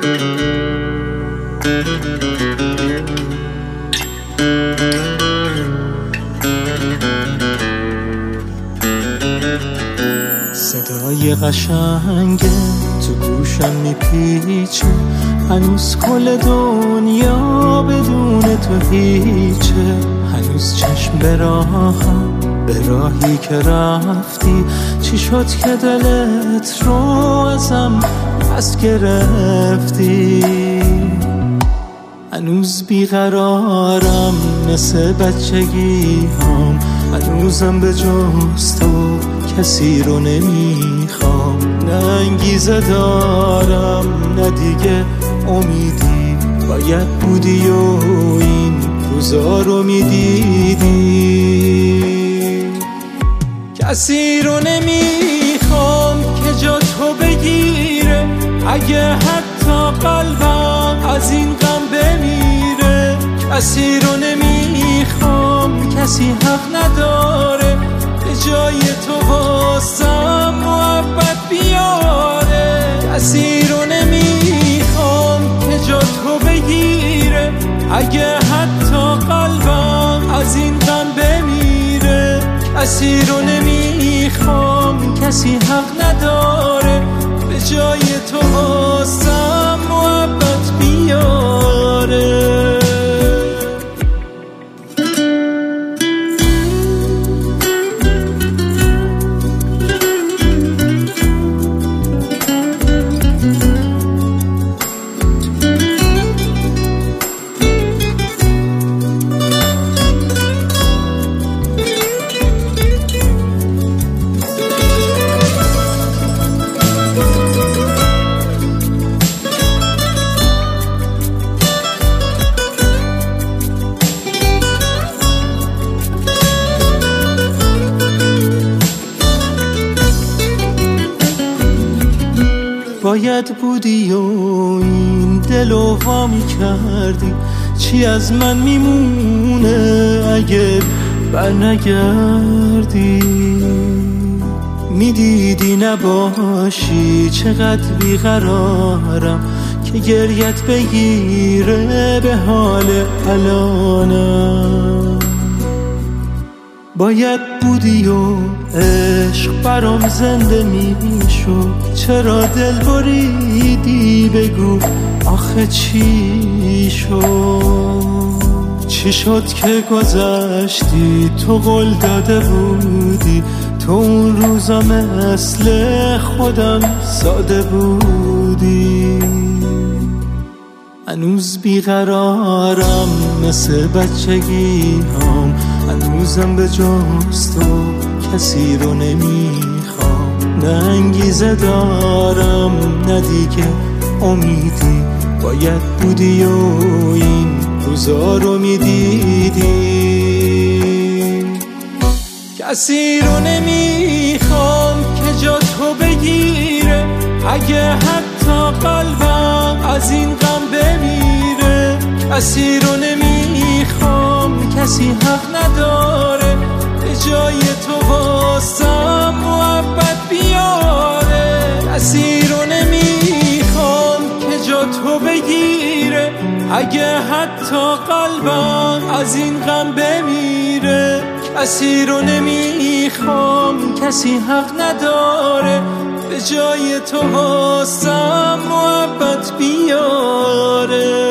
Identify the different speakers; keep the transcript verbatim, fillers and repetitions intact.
Speaker 1: صدای قشنگه تو گوشم میپیچه، هنوز کل دنیا بدون تو هیچه. هنوز چشم به راهم، به راهی که رفتی. چی شد که دلت رو ازم پس گرفتی؟ هنوز بیقرارم مثل بچگی هم، هنوزم به جز تو کسی رو نمیخوام. نه انگیزه دارم نه دیگه امیدی، باید بودی و این روزا رو میدیدی. کسی رو نمیخوام که جا تو بگیره، اگه حتی قلبم از این غم بمیره. کسی رو نمیخوام، کسی حق نداره به جای تو واسم محبت بیاره. کسی رو نمیخوام که جا تو بگیره، اگه حتی قلبم از این غم بمیره. کسی رو نمیخوام، کسی حق نداره به جای تو واسم محبت بیاره. باید بودی و این دلو وامی کردی. چی از من میمونه اگه برنگردی؟ میدیدی نباشی چقدر بیقرارم، که گریت بگیره به حال الانم. باید بودی و عشق برام زنده میشد، چرا دل بریدی؟ بگو آخه چی شد؟ چی شد که گذشتی؟ تو قول داده بودی، تو اون روزا مثل خودم ساده بودی. هنوز بیقرارم مثل بچگی هم، هنوزم به جز تو کسی رو نمیخوام. نه انگیزه دارم نه دیگه امیدی، باید بودی و این روزا رو میدیدی. کسی رو نمیخوام که جا تو بگیره، اگه حتی قلبم از این غم بمیره. کسی رو نمیخوام، کسی حق نداره به جای تو واسم محبت بیاره. کسی رو نمیخوام که جا تو بگیره، اگه حتی قلبم از این غم بمیره. کسی رو نمیخوام، کسی حق نداره به جای تو واسم محبت بیاره.